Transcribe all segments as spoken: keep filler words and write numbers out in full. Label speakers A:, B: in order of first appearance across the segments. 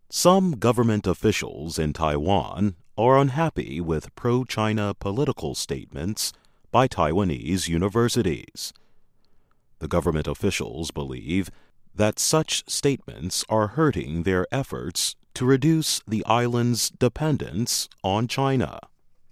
A: Some government officials in Taiwan are unhappy with pro-China political statements by Taiwanese universities. The government officials believe that such statements are hurting their efforts to reduce the island's dependence on China.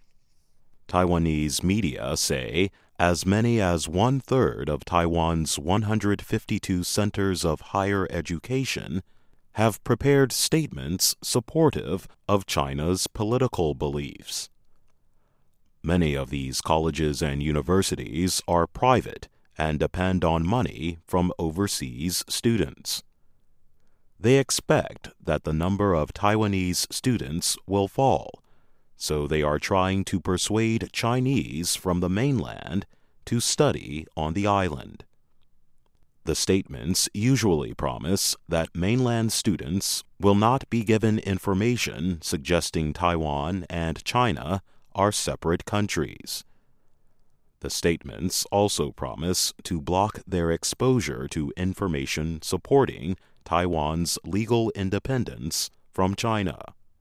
A: Taiwanese media say as many as one-third of Taiwan's one hundred fifty-two centers of higher education have prepared statements supportive of China's political beliefs. Many of these colleges and universities are private and depend on money from overseas students. They expect that the number of Taiwanese students will fall, so they are trying to persuade Chinese from the mainland to study on the island. The statements usually promise that mainland students will not be given information suggesting Taiwan and China are separate countries. The statements also promise to block their exposure to information supporting Taiwan's legal independence from China.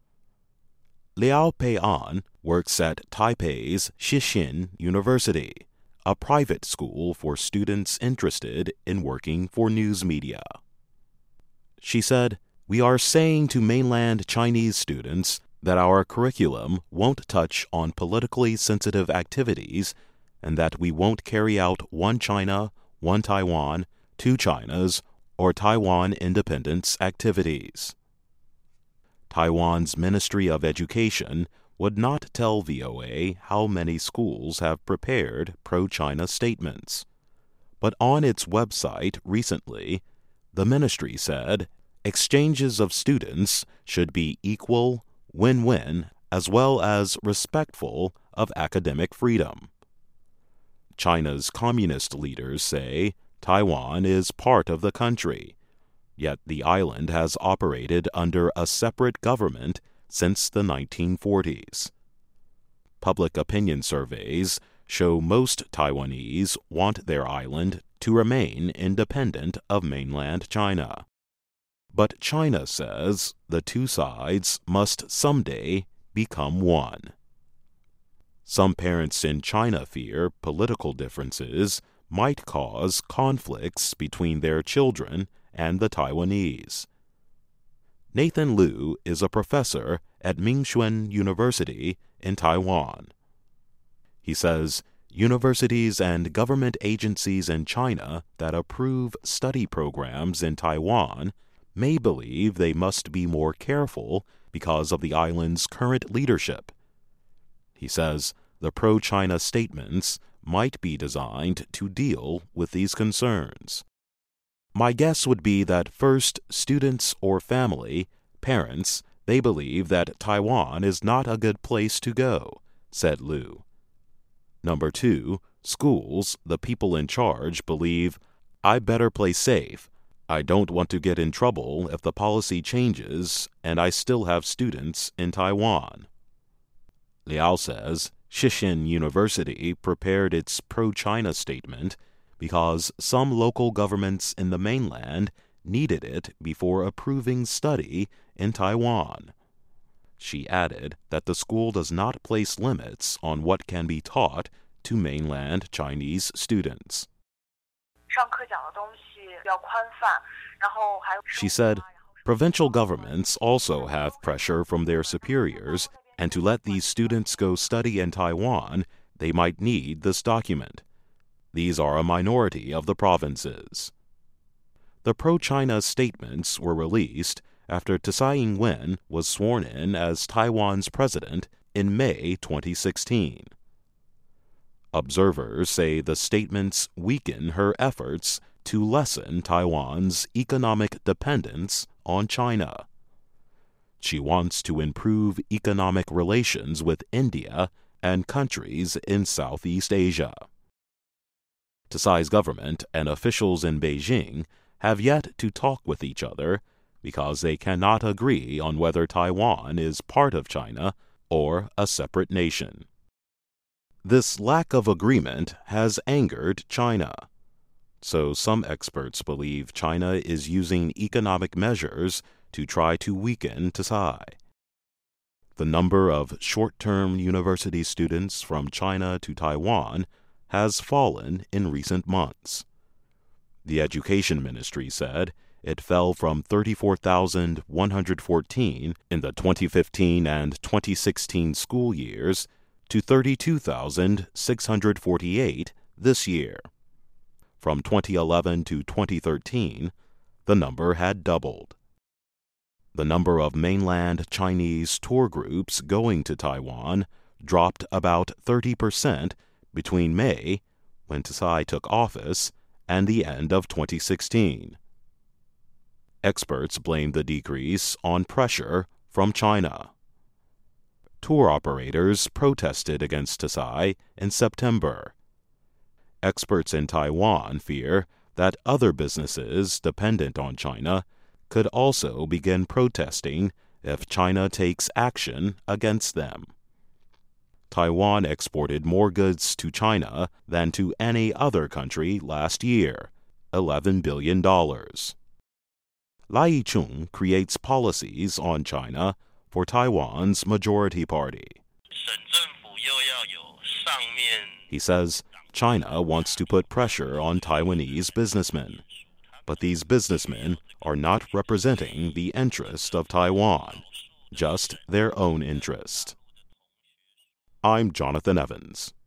A: Liao Pei'an works at Taipei's Xixin University, a private school for students interested in working for news media. She said, "We are saying to mainland Chinese students that our curriculum won't touch on politically sensitive activities and that we won't carry out one China, one Taiwan, two Chinas, or Taiwan independence activities." Taiwan's Ministry of Education would not tell V O A how many schools have prepared pro-China statements. But on its website recently, the ministry said exchanges of students should be equal, win-win, as well as respectful of academic freedom. China's communist leaders say Taiwan is part of the country, yet the island has operated under a separate government since the nineteen forties. Public opinion surveys show most Taiwanese want their island to remain independent of mainland China. But China says the two sides must someday become one. Some parents in China fear political differences might cause conflicts between their children and the Taiwanese. Nathan Liu is a professor at Mingxuan University in Taiwan. He says universities and government agencies in China that approve study programs in Taiwan may believe they must be more careful because of the island's current leadership. He says the pro-China statements might be designed to deal with these concerns. "My guess would be that first, students or family, parents, they believe that Taiwan is not a good place to go," said Liu. Number two, schools, the people in charge believe, "I better play safe. I don't want to get in trouble if the policy changes and I still have students in Taiwan." Liao says Xixin University prepared its pro-China statement because some local governments in the mainland needed it before approving study in Taiwan. She added that the school does not place limits on what can be taught to mainland Chinese students. She said, provincial governments also have pressure from their superiors, and to let these students go study in Taiwan, they might need this document. These are a minority of the provinces. The pro-China statements were released after Tsai Ing-wen was sworn in as Taiwan's president in May twenty sixteen. Observers say the statements weaken her efforts to lessen Taiwan's economic dependence on China. She wants to improve economic relations with India and countries in Southeast Asia. Tsai's government and officials in Beijing have yet to talk with each other because they cannot agree on whether Taiwan is part of China or a separate nation. This lack of agreement has angered China. So some experts believe China is using economic measures to try to weaken Tsai. The number of short-term university students from China to Taiwan has fallen in recent months. The Education Ministry said it fell from thirty-four thousand one hundred fourteen in the twenty fifteen and twenty sixteen school years to thirty-two thousand six hundred forty-eight this year. From twenty eleven to twenty thirteen, the number had doubled. The number of mainland Chinese tour groups going to Taiwan dropped about thirty percent between May, when Tsai took office, and the end of twenty sixteen. Experts blame the decrease on pressure from China. Tour operators protested against Tsai in September. Experts in Taiwan fear that other businesses dependent on China could also begin protesting if China takes action against them. Taiwan exported more goods to China than to any other country last year, eleven billion dollars. Lai Yi-chung creates policies on China for Taiwan's majority party. He says China wants to put pressure on Taiwanese businessmen, but these businessmen are not representing the interest of Taiwan, just their own interest. I'm Jonathan Evans.